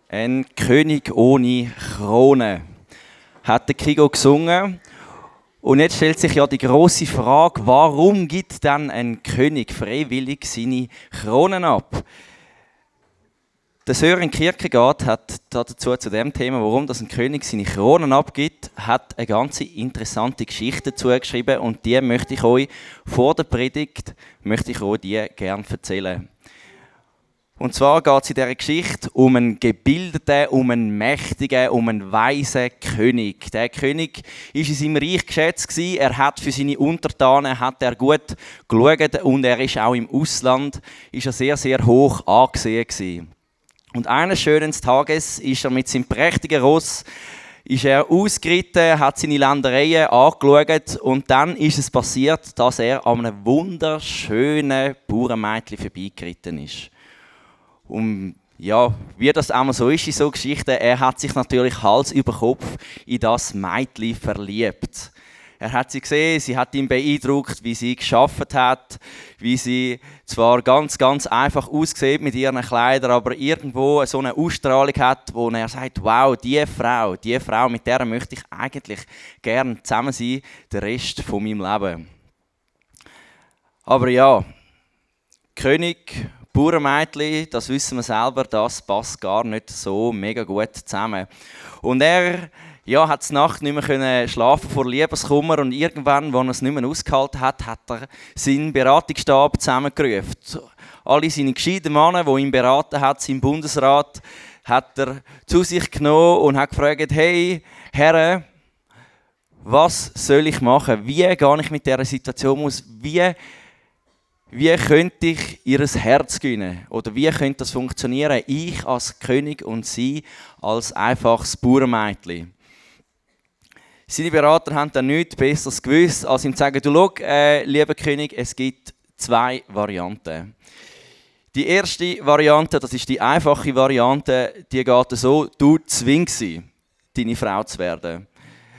Ein König ohne Krone, hat der Kigo gesungen. Und jetzt stellt sich ja die große Frage, warum gibt dann ein König freiwillig seine Kronen ab? Der Søren Kierkegaard hat dazu zu dem Thema, warum das ein König seine Kronen abgibt, hat eine ganz interessante Geschichte dazu geschrieben und die möchte ich euch vor der Predigt gerne erzählen. Und zwar geht es in dieser Geschichte um einen gebildeten, um einen mächtigen, um einen weisen König. Der König war in seinem Reich geschätzt, er hat für seine Untertanen gut geschaut und er ist auch im Ausland sehr, sehr hoch angesehen. Und eines schönen Tages ist er mit seinem prächtigen Ross ausgeritten, hat seine Ländereien angeschaut und dann ist es passiert, dass er an einem wunderschönen Bauernmädchen vorbeigeritten ist. Und ja, wie das einmal so ist in so Geschichten, er hat sich natürlich Hals über Kopf in das Mädchen verliebt. Er hat sie gesehen, sie hat ihn beeindruckt, wie sie gearbeitet hat, wie sie zwar ganz, ganz einfach aussieht mit ihren Kleidern, aber irgendwo so eine Ausstrahlung hat, wo er sagt, wow, die Frau, mit der möchte ich eigentlich gerne zusammen sein, den Rest von meinem Leben. Aber ja, König, Bauernmädchen, das wissen wir selber, das passt gar nicht so mega gut zusammen. Und er hat die Nacht nicht mehr schlafen vor Liebeskummer und irgendwann, als er es nicht mehr ausgehalten hat, hat er seinen Beratungsstab zusammengerufen. Alle seine gescheiten Männer, die ihn beraten hat, seinen Bundesrat, hat er zu sich genommen und hat gefragt, hey, Herren, was soll ich machen? Wie gehe ich mit dieser Situation aus? Wie könnte ich ihr Herz gewinnen? Oder wie könnte das funktionieren? Ich als König und sie als einfaches Bauernmädchen. Seine Berater haben dann nichts Besseres gewusst, als ihm zu sagen, du schau, lieber König, es gibt zwei Varianten. Die erste Variante, das ist die einfache Variante, die geht so, du zwingst sie, deine Frau zu werden.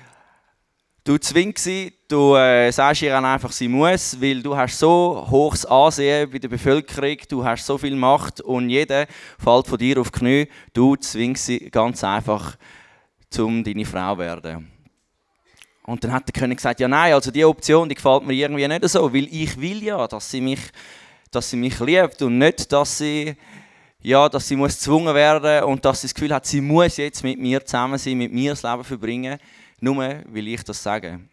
Du zwingst sie, du sagst ihr einfach, sie muss, weil du hast so hohes Ansehen bei der Bevölkerung, du hast so viel Macht und jeder fällt von dir auf die Knie. Du zwingst sie ganz einfach, um deine Frau zu werden. Und dann hat der König gesagt, ja nein, also die Option, die gefällt mir irgendwie nicht so, weil ich will ja, dass sie mich liebt und nicht, dass sie muss gezwungen werden und dass sie das Gefühl hat, sie muss jetzt mit mir zusammen sein, mit mir das Leben verbringen. Nur will ich das sagen.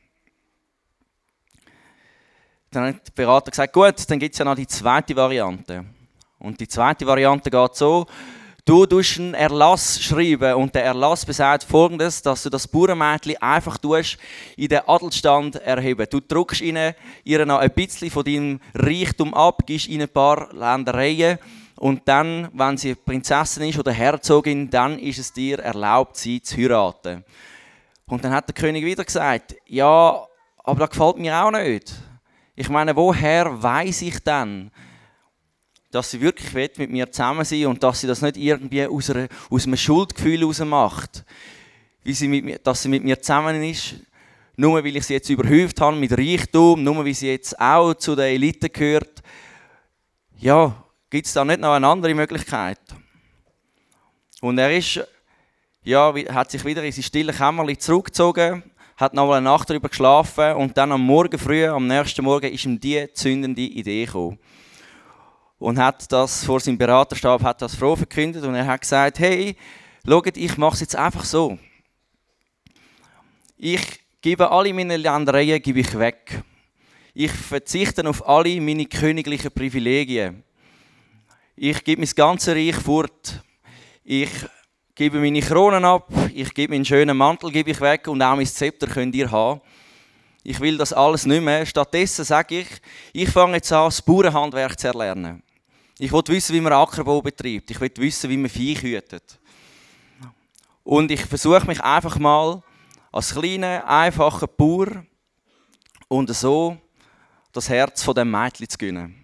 Dann hat der Berater gesagt, gut, dann gibt es ja noch die zweite Variante. Und die zweite Variante geht so, du tust einen Erlass schreiben und der Erlass besagt Folgendes, dass du das Bauernmädchen einfach in den Adelsstand erheben. Du drückst ihr noch ein bisschen von deinem Reichtum ab, gibst ihnen ein paar Ländereien und dann, wenn sie Prinzessin ist oder Herzogin, dann ist es dir erlaubt, sie zu heiraten. Und dann hat der König wieder gesagt, ja, aber das gefällt mir auch nicht. Ich meine, woher weiss ich denn, dass sie wirklich mit mir zusammen sein will und dass sie das nicht irgendwie aus einem Schuldgefühl heraus macht, dass sie mit mir zusammen ist, nur weil ich sie jetzt überhäuft habe mit Reichtum, nur weil sie jetzt auch zu der Elite gehört. Ja, gibt es da nicht noch eine andere Möglichkeit? Und er hat sich wieder in sein stilles Kämmerchen zurückgezogen, hat noch eine Nacht darüber geschlafen und dann am nächsten Morgen ist ihm die zündende Idee gekommen. Und hat das vor seinem Beraterstab froh verkündet und er hat gesagt, hey, schaut, ich mache es jetzt einfach so. Ich gebe alle meine Ländereien weg. Ich verzichte auf alle meine königlichen Privilegien. Ich gebe mein ganzes Reich fort. Ich gebe meine Kronen ab, ich gebe meinen schönen Mantel weg und auch mein Zepter könnt ihr haben. Ich will das alles nicht mehr. Stattdessen sage ich fange jetzt an, das Bauernhandwerk zu erlernen. Ich will wissen, wie man Ackerbau betreibt. Ich will wissen, wie man Vieh hütet. Und ich versuche mich einfach mal als kleiner, einfacher Bauer und so das Herz von dem Mädchen zu gewinnen.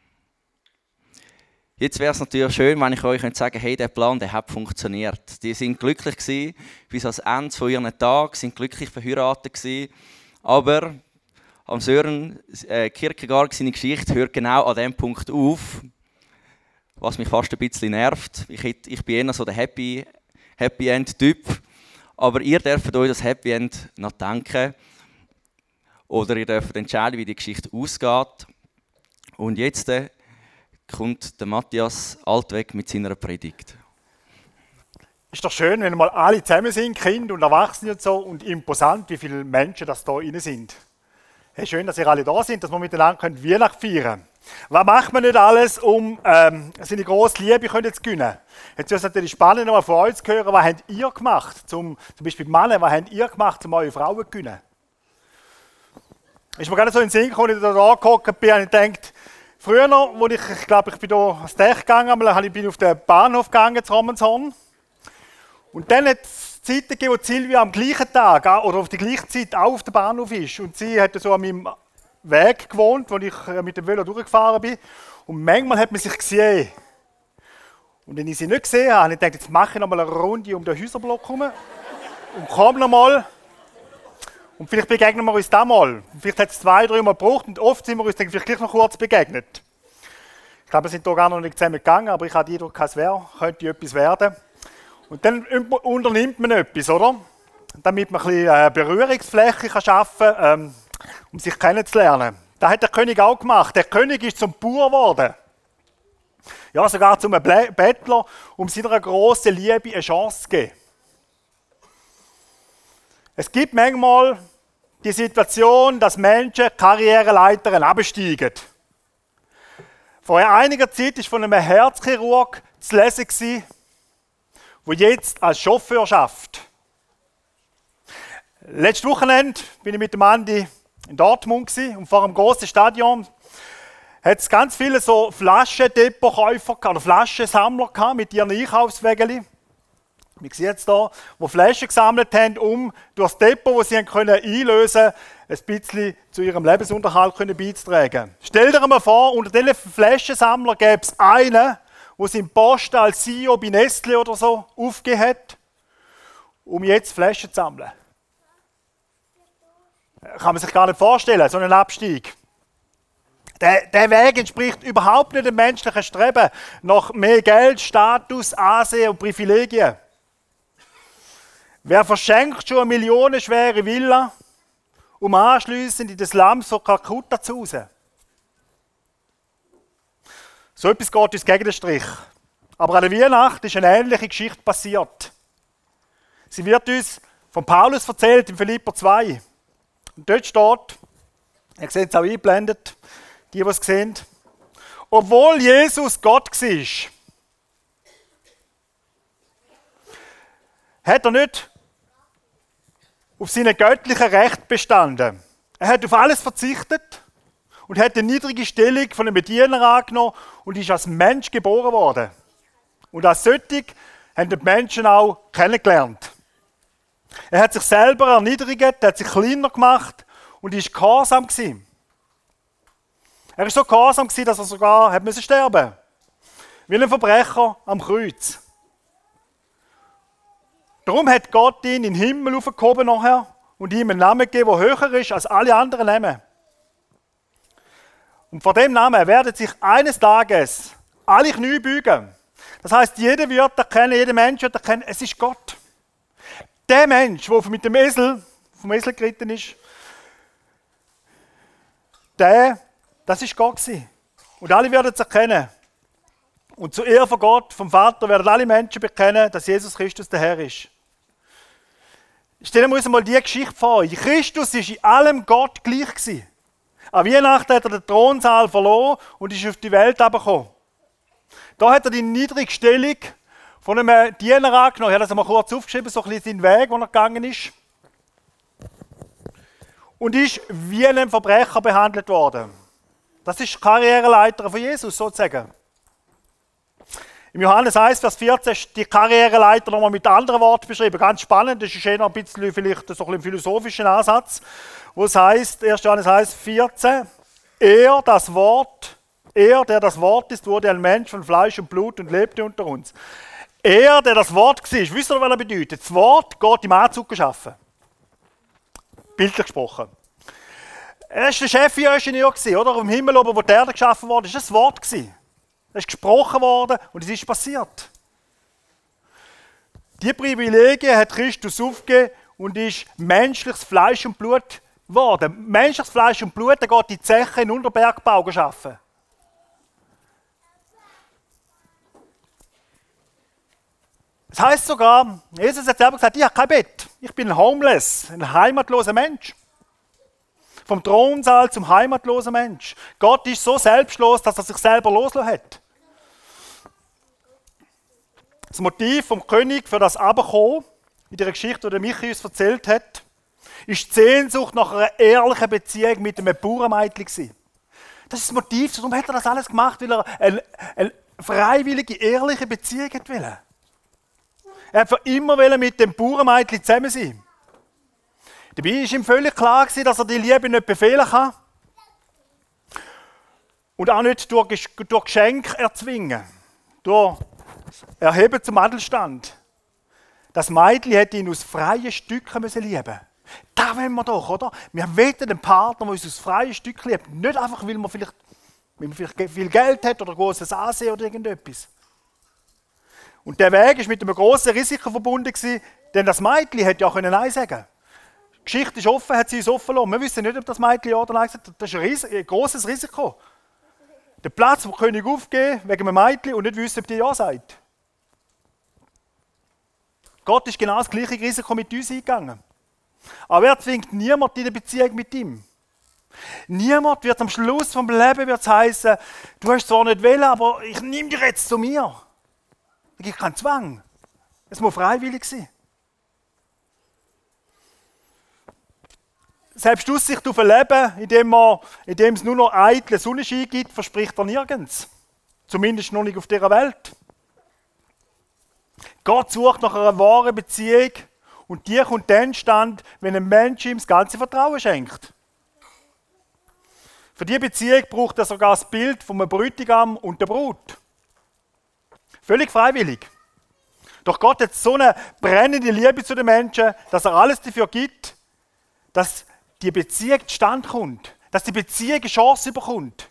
Jetzt wäre es natürlich schön, wenn ich euch sagen könnte, hey, der Plan, der hat funktioniert. Die sind glücklich gewesen, bis ans Ende von ihren Tagen, sind glücklich verheiratet gewesen. Aber am Søren Kierkegaard, seine Geschichte hört genau an dem Punkt auf, was mich fast ein bisschen nervt. Ich bin eher so der Happy Happy End-Typ. Aber ihr dürft euch das Happy End noch denken. Oder ihr dürft entscheiden, wie die Geschichte ausgeht. Und jetzt kommt der Matthias Altweg mit seiner Predigt. Ist doch schön, wenn mal alle zusammen sind, Kinder und Erwachsene und so, und imposant, wie viele Menschen das da rein sind. Hey, schön, dass ihr alle da sind, dass wir miteinander Weihnachten feiern können. Was macht man nicht alles, um seine grosse Liebe zu gewinnen? Jetzt ist es natürlich spannend, mal von euch zu hören, was habt ihr gemacht, zum Beispiel Männer, was habt ihr gemacht, um eure Frauen zu gewinnen? Ist mir gerade so in den Sinn gekommen, als ich da angehockt bin, und ich gedacht, früher, wo ich glaube, ich bin hier ans Dach gegangen, bin ich auf den Bahnhof gegangen, zu Romanshorn. Und dann hat es Zeiten gegeben, wo Silvia am gleichen Tag oder auf die gleiche Zeit auch auf dem Bahnhof ist. Und sie hat so an meinem Weg gewohnt, wo ich mit dem Velo durchgefahren bin. Und manchmal hat man sich gesehen. Und wenn ich sie nicht gesehen habe, habe ich gedacht, jetzt mache ich noch mal eine Runde um den Häuserblock herum und komme noch mal. Und vielleicht begegnen wir uns da mal. Und vielleicht hat es 2, 3 Mal gebraucht und oft sind wir uns dann vielleicht gleich noch kurz begegnet. Ich glaube, wir sind hier gar noch nicht zusammen gegangen, aber ich habe den Eindruck, es könnte etwas werden. Und dann unternimmt man etwas, oder? Damit man ein bisschen Berührungsfläche schaffen kann, um sich kennenzulernen. Das hat der König auch gemacht. Der König ist zum Bauer geworden. Ja, sogar zum Bettler, um seiner grossen Liebe eine Chance zu geben. Es gibt manchmal die Situation, dass Menschen Karriereleitern absteigen. Vor einiger Zeit war von einem Herzchirurg zu lesen, der jetzt als Chauffeur arbeitet. Letztes Wochenende bin ich mit dem Andi in Dortmund und vor einem grossen Stadion hat es ganz viele so Flaschendepotkäufer oder Flaschensammler mit ihren Einkaufswägeln. Wir sehen jetzt hier, die Flaschen gesammelt haben, um durch das Depot, das sie einlösen können, ein bisschen zu ihrem Lebensunterhalt beizutragen. Stell dir mal vor, unter diesen Flaschensammlern gäbe es einen, der seinen Posten als CEO bei Nestle oder so aufgegeben hat, um jetzt Flaschen zu sammeln. Kann man sich gar nicht vorstellen, so einen Abstieg. Der Weg entspricht überhaupt nicht dem menschlichen Streben nach mehr Geld, Status, Ansehen und Privilegien. Wer verschenkt schon eine millionenschwere Villa, um anschliessend in das Slums von Kalkutta zu hausen? So etwas geht uns gegen den Strich. Aber an der Weihnacht ist eine ähnliche Geschichte passiert. Sie wird uns von Paulus erzählt in Philipper 2. Und dort steht, ihr seht es auch eingeblendet, die es sehen, obwohl Jesus Gott war, hat er nicht auf seine göttlichen Rechte bestanden. Er hat auf alles verzichtet und hat die niedrige Stellung von einem Diener angenommen und ist als Mensch geboren worden. Und als solche haben die Menschen auch kennengelernt. Er hat sich selber erniedrigt, er hat sich kleiner gemacht und ist gehorsam gewesen. Er war so gehorsam, dass er sogar hat sterben musste. Wie ein Verbrecher am Kreuz. Darum hat Gott ihn in den Himmel aufgehoben nachher und ihm einen Namen gegeben, der höher ist als alle anderen Namen. Und vor dem Namen werden sich eines Tages alle Knie beugen. Das heisst, jeder wird erkennen, jeder Mensch wird erkennen, es ist Gott. Der Mensch, der mit dem Esel, vom Esel geritten ist, das ist Gott gewesen. Und alle werden es erkennen. Und zur Ehre von Gott, vom Vater, werden alle Menschen bekennen, dass Jesus Christus der Herr ist. Stellen wir uns mal die Geschichte vor. Christus war in allem Gott gleich gewesen. An Weihnachten hat er den Thronsaal verloren und ist auf die Welt herabgekommen. Da hat er die niedrige Stellung von einem Diener angenommen. Ich habe das einmal kurz aufgeschrieben, so ein bisschen seinen Weg, wo er gegangen ist. Und ist wie ein Verbrecher behandelt worden. Das ist die Karriereleiter von Jesus, sozusagen. Im Johannes 1, Vers 14 ist die Karriereleiter nochmal mit anderen Worten beschrieben. Ganz spannend, das ist eher noch ein bisschen vielleicht so ein philosophischen Ansatz, wo es heißt, 1. Johannes 1, 14, er, der das Wort ist, wurde ein Mensch von Fleisch und Blut und lebte unter uns. Er, der das Wort war, wisst ihr, was er bedeutet? Das Wort Gott im Anzug geschaffen. Bildlich gesprochen. Er war der Chefingenieur, oder? Im Himmel oben, wo die Erde geschaffen wurde, war das Wort. Es ist gesprochen worden und es ist passiert. Die Privilegien hat Christus aufgegeben und ist menschliches Fleisch und Blut geworden. Menschliches Fleisch und Blut, er geht in die Zeche in den Unterbergbau arbeiten. Das heisst sogar, Jesus hat selber gesagt, ich habe kein Bett. Ich bin ein Homeless, ein heimatloser Mensch. Vom Thronsaal zum heimatlosen Mensch. Gott ist so selbstlos, dass er sich selber losgelassen hat. Das Motiv vom König für das Abkommen, in der Geschichte, die Michi uns erzählt hat, ist die Sehnsucht nach einer ehrlichen Beziehung mit einem Bauernmädchen. Das ist das Motiv, warum hat er das alles gemacht, weil er eine freiwillige, ehrliche Beziehung wollte. Er wollte für immer mit dem Bauernmädchen zusammen sein. Dabei war ihm völlig klar, dass er die Liebe nicht befehlen kann und auch nicht durch Geschenke erzwingen, durch Erheben zum Adelstand. Das Mädchen hätte ihn aus freien Stücken lieben müssen. Da wollen wir doch, oder? Wir wollen einen Partner, der uns aus freien Stücken liebt. Nicht einfach, weil man vielleicht viel Geld hat oder großes Ansehen oder irgendetwas. Und der Weg war mit einem grossen Risiko verbunden, denn das Mädchen hätte ja auch Nein sagen können. Die Geschichte ist offen, hat sie uns offen gelassen. Wir wissen nicht, ob das Mädchen ja oder Nein gesagt hat. Das ist ein grosses Risiko. Den Platz vom König aufgeben, wegen einem Mädchen und nicht wissen, ob die Ja sagt. Gott ist genau das gleiche Risiko mit uns eingegangen. Aber er zwingt niemand in eine Beziehung mit ihm. Niemand wird am Schluss vom Leben heißen, du hast zwar nicht wollen, aber ich nehme dich jetzt zu mir. Da gibt keinen Zwang. Es muss freiwillig sein. Selbst Aussicht auf ein Leben, in dem es nur noch eitle Sonnenschein gibt, verspricht er nirgends. Zumindest noch nicht auf dieser Welt. Gott sucht nach einer wahren Beziehung und die kommt dann stand, wenn ein Mensch ihm das ganze Vertrauen schenkt. Für diese Beziehung braucht er sogar das Bild von einem Bräutigam und der Brut. Völlig freiwillig. Doch Gott hat so eine brennende Liebe zu den Menschen, dass er alles dafür gibt, dass die Beziehung zustande kommt, dass die Beziehung eine Chance bekommt.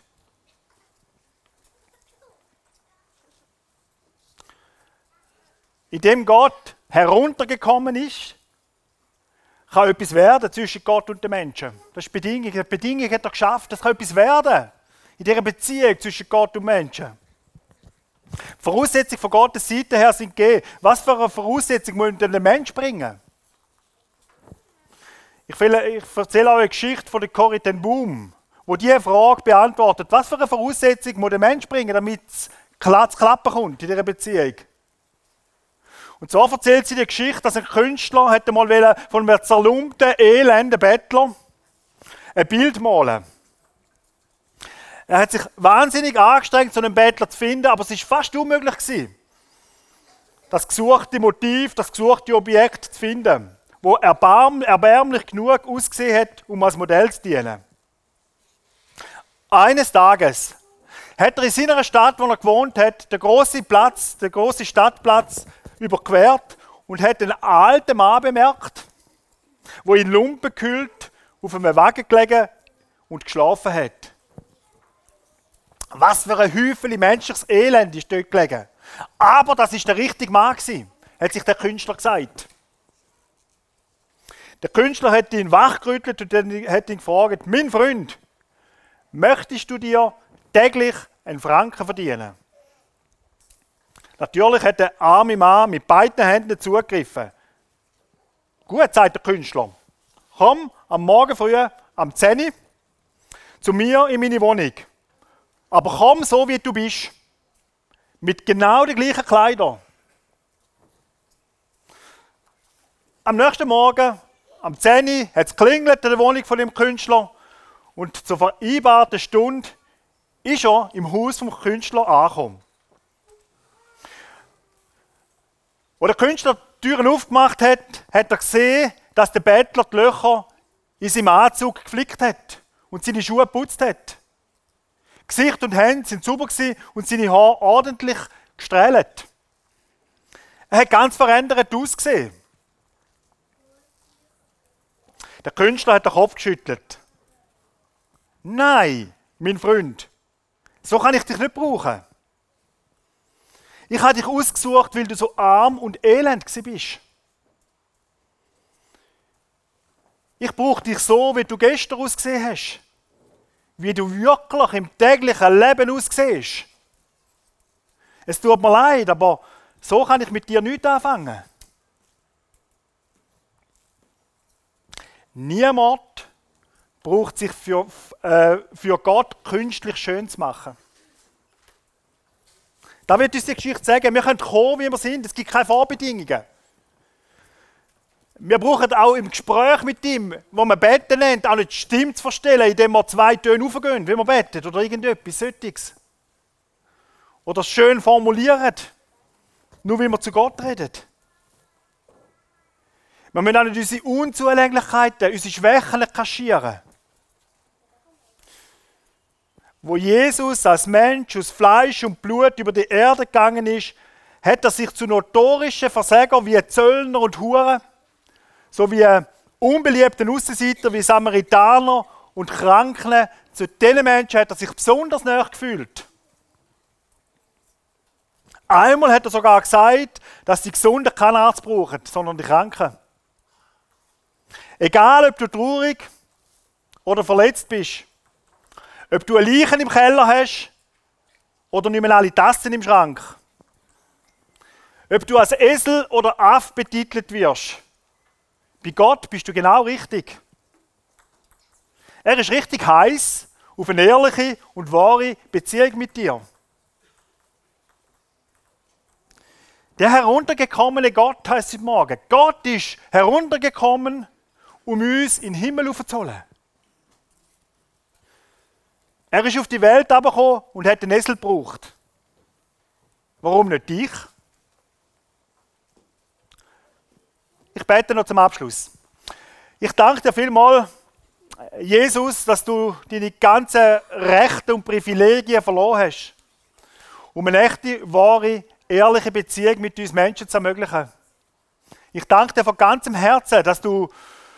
Indem Gott heruntergekommen ist, kann etwas werden zwischen Gott und den Menschen. Das ist die Bedingung. Die Bedingung hat er geschafft, es kann etwas werden in dieser Beziehung zwischen Gott und Menschen. Die Voraussetzungen von Gottes Seite her sind gegeben. Was für eine Voraussetzung muss denn der Mensch bringen? Ich erzähle euch eine Geschichte von der Corrie ten Boom, wo diese Frage beantwortet. Was für eine Voraussetzung muss der Mensch bringen, damit es klappen kommt in dieser Beziehung? Und so erzählt sie die Geschichte, dass ein Künstler hätte mal von einem zerlumpten, elenden Bettler ein Bild malen. Er hat sich wahnsinnig angestrengt, so einen Bettler zu finden, aber es war fast unmöglich gewesen, das gesuchte Motiv, das gesuchte Objekt zu finden, wo erbärmlich genug ausgesehen hat, um als Modell zu dienen. Eines Tages hat er in seiner Stadt, wo er gewohnt hat, den grossen Stadtplatz überquert und hat einen alten Mann bemerkt, der in Lumpen gehüllt auf einem Wagen gelegen und geschlafen hat. Was für ein Häufchen menschliches Elend ist dort gelegen. Aber das war der richtige Mann, hat sich der Künstler gesagt. Der Künstler hat ihn wachgerüttelt und hat ihn gefragt, mein Freund, möchtest du dir täglich einen Franken verdienen? Natürlich hat der arme Mann mit beiden Händen zugegriffen. Gut, sagt der Künstler, komm am Morgen früh, am 10 Uhr, zu mir in meine Wohnung. Aber komm so, wie du bist. Mit genau den gleichen Kleidern. Am nächsten Morgen, am 10 Uhr, hat es geklingelt in der Wohnung von dem Künstler und zur vereinbarten Stunde ist er im Haus vom Künstler angekommen. Als der Künstler die Türen aufgemacht hat, hat er gesehen, dass der Bettler die Löcher in seinem Anzug geflickt hat und seine Schuhe geputzt hat. Gesicht und Hände sind sauber und seine Haare ordentlich gestrahlt. Er hat ganz verändert ausgesehen. Der Künstler hat den Kopf geschüttelt. Nein, mein Freund, so kann ich dich nicht brauchen. Ich habe dich ausgesucht, weil du so arm und elend bist. Ich brauche dich so, wie du gestern ausgesehen hast. Wie du wirklich im täglichen Leben aussiehst. Es tut mir leid, aber so kann ich mit dir nichts anfangen. Niemand braucht sich für Gott künstlich schön zu machen. Da wird uns die Geschichte sagen, wir können kommen, wie wir sind, es gibt keine Vorbedingungen. Wir brauchen auch im Gespräch mit ihm, wo man beten nennt, auch nicht die Stimme zu verstellen, indem wir 2 Töne raufgehen, wie wir beten oder irgendetwas solches. Oder es schön formulieren, nur wie wir zu Gott reden. Wir müssen auch nicht unsere Unzulänglichkeiten, unsere Schwächen kaschieren. Wo Jesus als Mensch aus Fleisch und Blut über die Erde gegangen ist, hat er sich zu notorischen Versagern wie Zöllner und Huren, sowie unbeliebten Aussenseiter wie Samaritaner und Kranken, zu diesen Menschen hat er sich besonders nahe gefühlt. Einmal hat er sogar gesagt, dass die Gesunden keinen Arzt brauchen, sondern die Kranken. Egal, ob du traurig oder verletzt bist, ob du eine Leiche im Keller hast oder nicht mehr alle Tassen im Schrank, ob du als Esel oder Aff betitelt wirst, bei Gott bist du genau richtig. Er ist richtig heiß auf eine ehrliche und wahre Beziehung mit dir. Der heruntergekommene Gott heißt heute Morgen. Gott ist heruntergekommen, um uns in den Himmel aufzuholen. Er ist auf die Welt herabgekommen und hat einen Esel gebraucht. Warum nicht dich? Ich bete noch zum Abschluss. Ich danke dir vielmals, Jesus, dass du deine ganzen Rechte und Privilegien verloren hast, um eine echte, wahre, ehrliche Beziehung mit uns Menschen zu ermöglichen. Ich danke dir von ganzem Herzen, dass du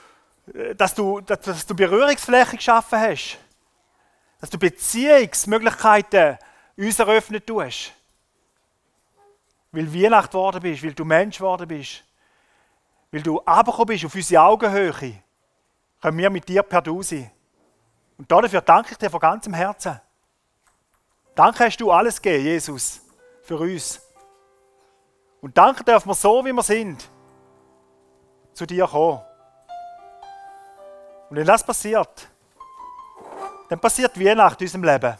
Berührungsfläche geschaffen hast, dass du Beziehungsmöglichkeiten uns eröffnet tust, weil Weihnacht geworden bist, weil du Mensch geworden bist, weil du runtergekommen bist auf unsere Augenhöhe, können wir mit dir per Du sein. Und dafür danke ich dir von ganzem Herzen. Danke hast du alles gegeben, Jesus, für uns. Und danke dürfen wir so, wie wir sind, zu dir kommen. Und wenn das passiert, dann passiert Weihnacht in unserem Leben.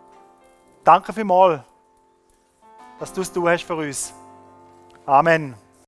Danke vielmals, dass du es hast für uns. Amen.